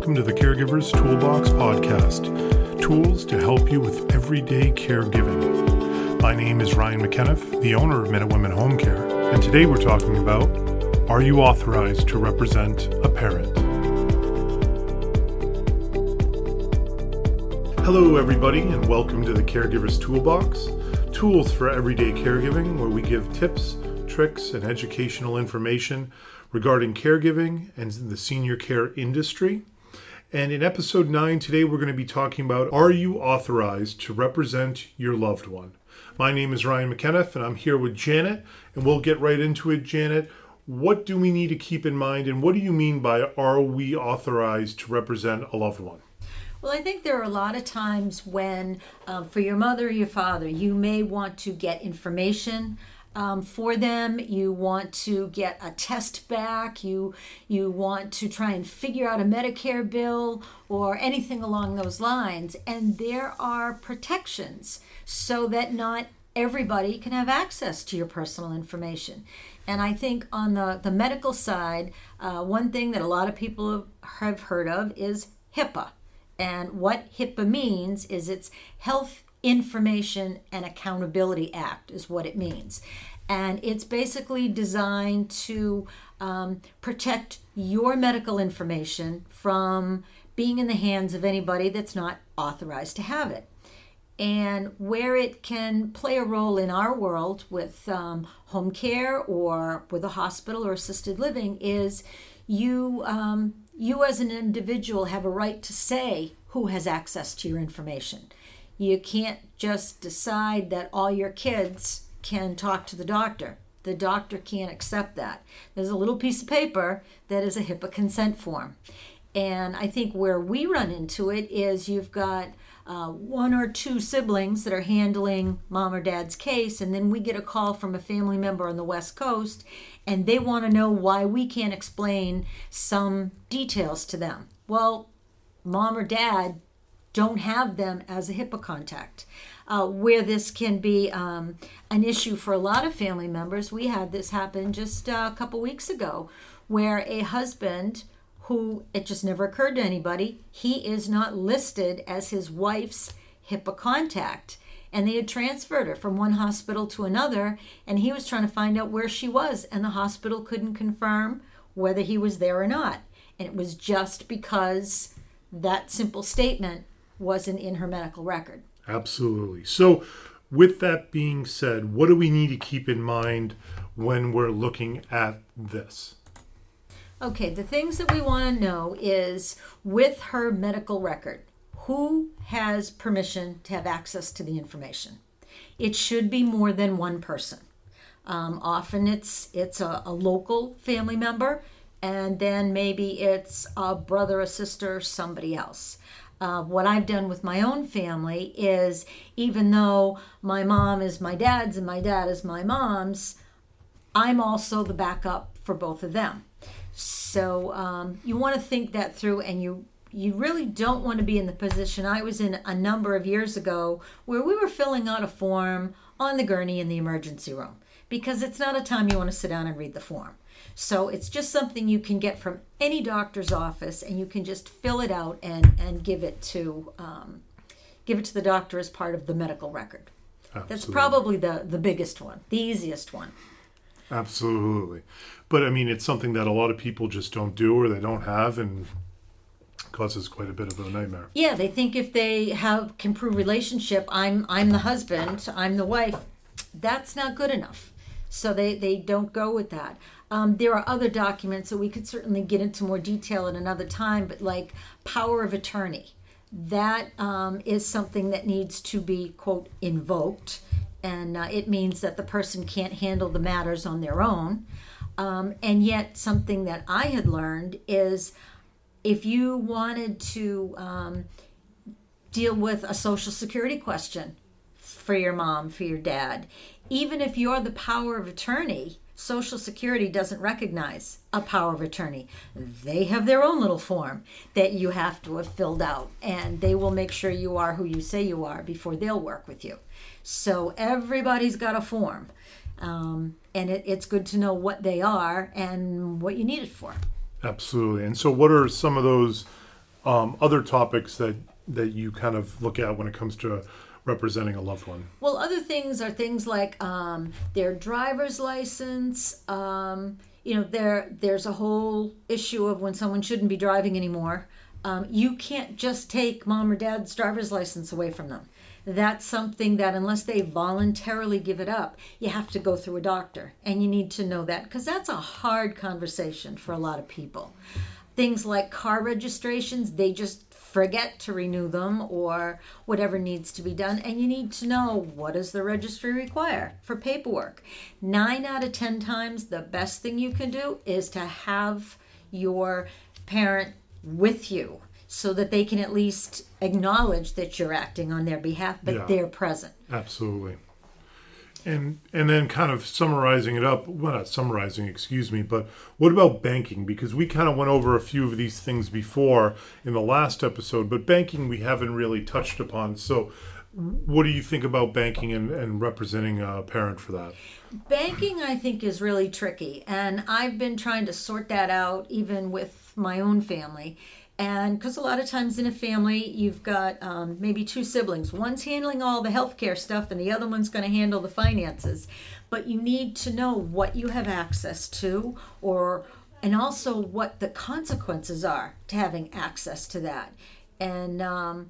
welcome to the Caregivers Toolbox podcast, tools to help you with everyday caregiving. My name is Ryan McKenna, the owner of Men and Women Home Care, and today we're talking about, are you authorized to represent a parent? Hello everybody, and welcome to the Caregivers Toolbox, tools for everyday caregiving, where we give tips, tricks, and educational information regarding caregiving and the senior care industry. And in episode 9 today, we're going to be talking about, are you authorized to represent your loved one? My name is Ryan McKenna, and I'm here with Janet, and we'll get right into it. Janet, what do we need to keep in mind, and what do you mean by, are we authorized to represent a loved one? Well, I think there are a lot of times when, for your mother or your father, you may want to get information for them. You want to get a test back. You want to try and figure out a Medicare bill or anything along those lines. And there are protections so that not everybody can have access to your personal information. And I think on the medical side, one thing that a lot of people have heard of is HIPAA. And what HIPAA means is it's Health Information and Accountability Act is what it means. And it's basically designed to protect your medical information from being in the hands of anybody that's not authorized to have it. And where it can play a role in our world with home care or with a hospital or assisted living is you as an individual have a right to say who has access to your information. You can't just decide that all your kids can talk to the doctor. The doctor can't accept that. There's a little piece of paper that is a HIPAA consent form. And I think where we run into it is you've got one or two siblings that are handling mom or dad's case, and then we get a call from a family member on the West Coast, and they want to know why we can't explain some details to them. Well, mom or dad don't have them as a HIPAA contact. Where this can be an issue for a lot of family members, we had this happen just a couple weeks ago, where a husband who, it just never occurred to anybody, he is not listed as his wife's HIPAA contact. And they had transferred her from one hospital to another, and he was trying to find out where she was, and the hospital couldn't confirm whether he was there or not. And it was just because that simple statement wasn't in her medical record. Absolutely. So with that being said, what do we need to keep in mind when we're looking at this? Okay, the things that we want to know is, with her medical record, who has permission to have access to the information? It should be more than one person. Often it's a local family member, and then maybe it's a brother, a sister, somebody else. What I've done with my own family is, even though my mom is my dad's and my dad is my mom's, I'm also the backup for both of them. So you want to think that through, and you really don't want to be in the position I was in a number of years ago, where we were filling out a form on the gurney in the emergency room, because it's not a time you want to sit down and read the form. So it's just something you can get from any doctor's office, and you can just fill it out and give it to the doctor as part of the medical record. Absolutely. That's probably the biggest one, the easiest one. Absolutely. But I mean, it's something that a lot of people just don't do, or they don't have, and causes quite a bit of a nightmare. Yeah, they think if they can prove relationship, I'm the husband, I'm the wife, that's not good enough. So they don't go with that. There are other documents that we could certainly get into more detail at another time, but like power of attorney, that is something that needs to be, quote, invoked. And it means that the person can't handle the matters on their own. And yet something that I had learned is, if you wanted to deal with a Social Security question for your mom, for your dad, even if you're the power of attorney, Social Security doesn't recognize a power of attorney. They have their own little form that you have to have filled out, and they will make sure you are who you say you are before they'll work with you. So everybody's got a form, and it's good to know what they are and what you need it for. Absolutely. And so what are some of those other topics that you kind of look at when it comes to representing a loved one? Well, other things are things like their driver's license. There's a whole issue of when someone shouldn't be driving anymore. You can't just take mom or dad's driver's license away from them. That's something that unless they voluntarily give it up, you have to go through a doctor. And you need to know that because that's a hard conversation for a lot of people. Things like car registrations, they just forget to renew them or whatever needs to be done. And you need to know, what does the registry require for paperwork? 9 out of 10 times, the best thing you can do is to have your parent with you so that they can at least acknowledge that you're acting on their behalf, but they're present. Absolutely. And then kind of summarizing it up, well, not summarizing, excuse me, but what about banking? Because we kind of went over a few of these things before in the last episode, but banking we haven't really touched upon. So what do you think about banking and representing a parent for that? Banking, I think, is really tricky. And I've been trying to sort that out even with my own family. And because a lot of times in a family, you've got maybe 2 siblings. One's handling all the healthcare stuff and the other one's going to handle the finances. But you need to know what you have access to and also what the consequences are to having access to that. And, I'm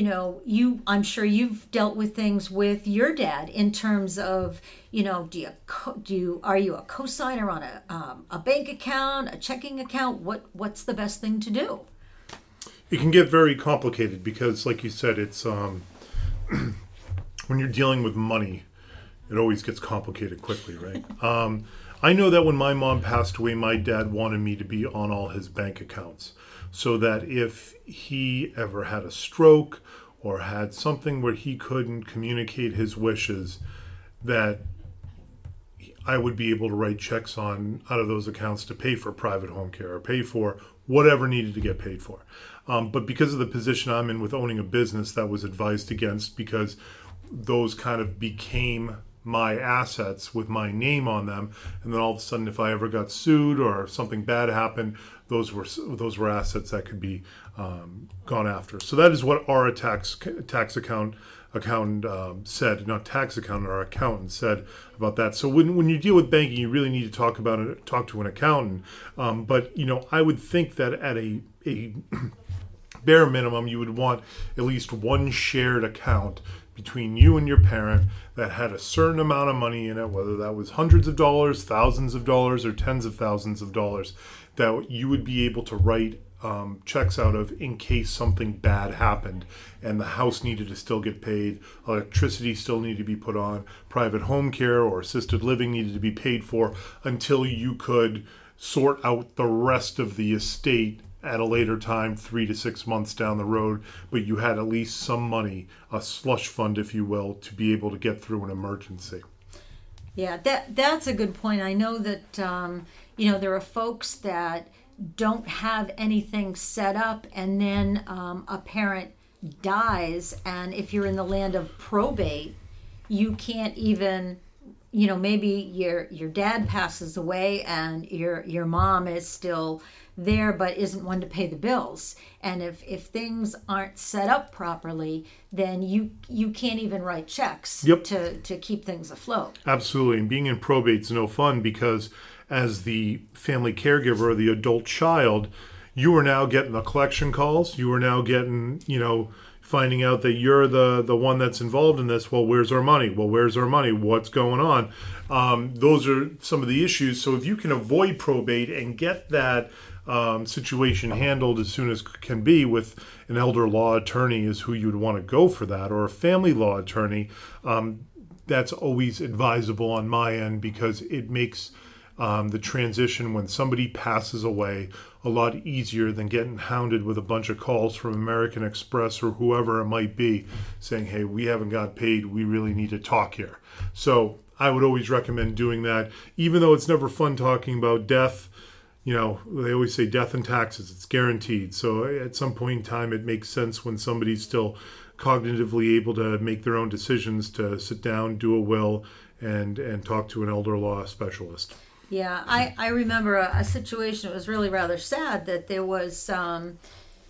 sure you've dealt with things with your dad in terms of, are you a cosigner on a bank account, a checking account? What's the best thing to do? It can get very complicated because, like you said, it's when you're dealing with money, it always gets complicated quickly, right? I know that when my mom passed away, my dad wanted me to be on all his bank accounts so that if he ever had a stroke or had something where he couldn't communicate his wishes, that I would be able to write checks out of those accounts to pay for private home care or pay for whatever needed to get paid for. But because of the position I'm in with owning a business, that was advised against because those kind of became my assets with my name on them. And then all of a sudden, if I ever got sued or something bad happened, those were assets that could be gone after. So that is what our tax accountant said, not tax accountant, our accountant said about that. So when you deal with banking, you really need to talk to an accountant. But I would think that at a bare minimum, you would want at least one shared account between you and your parent that had a certain amount of money in it, whether that was hundreds of dollars, thousands of dollars, or tens of thousands of dollars, that you would be able to write checks out of in case something bad happened and the house needed to still get paid, electricity still needed to be put on, private home care or assisted living needed to be paid for until you could sort out the rest of the estate at a later time, 3 to 6 months down the road, but you had at least some money, a slush fund, if you will, to be able to get through an emergency. Yeah, that's a good point. I know that, there are folks that don't have anything set up and then a parent dies, and if you're in the land of probate, you can't even, maybe your dad passes away and your mom is still there but isn't one to pay the bills, and if things aren't set up properly, then you can't even write checks to keep things afloat. Absolutely. And being in probate's no fun because as the family caregiver or the adult child, you are now getting the collection calls, you are now getting finding out that you're the one that's involved in this. Well, where's our money? What's going on? Those are some of the issues. So if you can avoid probate and get that situation handled as soon as can be with an elder law attorney is who you'd want to go for that, or a family law attorney, that's always advisable on my end because it makes the transition when somebody passes away a lot easier than getting hounded with a bunch of calls from American Express or whoever it might be saying, hey, we haven't got paid, we really need to talk here. So I would always recommend doing that, even though it's never fun talking about death. They always say death and taxes, it's guaranteed. So at some point in time, it makes sense when somebody's still cognitively able to make their own decisions to sit down, do a will, and talk to an elder law specialist. Yeah, I remember a situation. It was really rather sad that there was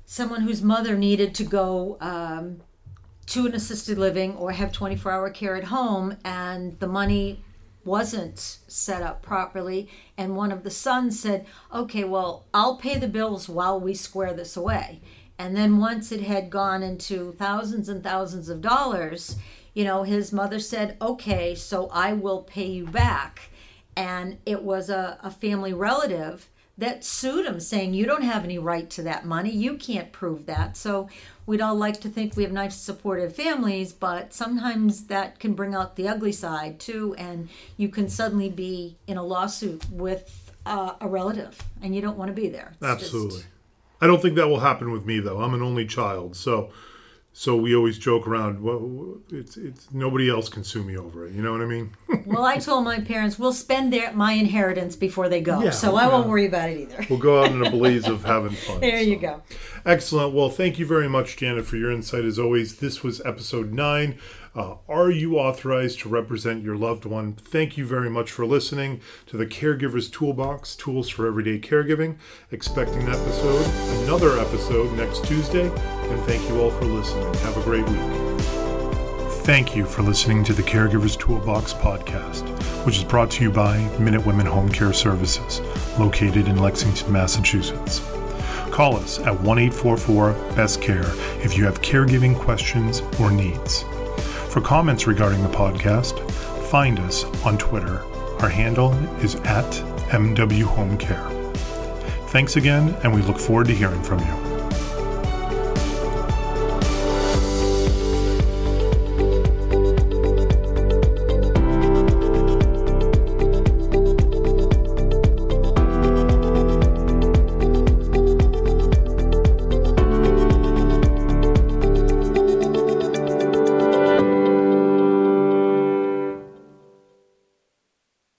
someone whose mother needed to go to an assisted living or have 24-hour care at home, and the money wasn't set up properly, and one of the sons said, okay, well, I'll pay the bills while we square this away. And then once it had gone into thousands and thousands of dollars, his mother said, okay, so I will pay you back. And it was a family relative that sued him, saying, you don't have any right to that money. You can't prove that. So we'd all like to think we have nice, supportive families, but sometimes that can bring out the ugly side too, and you can suddenly be in a lawsuit with a relative, and you don't want to be there. Absolutely. I don't think that will happen with me, though. I'm an only child, so we always joke around. Well, it's nobody else can sue me over it. You know what I mean? Well, I told my parents we'll spend my inheritance before they go, so I won't worry about it either. We'll go out in a blaze of having fun. There you go. Excellent. Well, thank you very much, Janet, for your insight as always. This was episode 9. Are you authorized to represent your loved one? Thank you very much for listening to the Caregiver's Toolbox, Tools for Everyday Caregiving. Expecting another episode next Tuesday. And thank you all for listening. Have a great week. Thank you for listening to the Caregiver's Toolbox podcast, which is brought to you by Minute Women Home Care Services, located in Lexington, Massachusetts. Call us at 1-844-BEST-CARE if you have caregiving questions or needs. For comments regarding the podcast, find us on Twitter. Our handle is @MWHomeCare. Thanks again, and we look forward to hearing from you.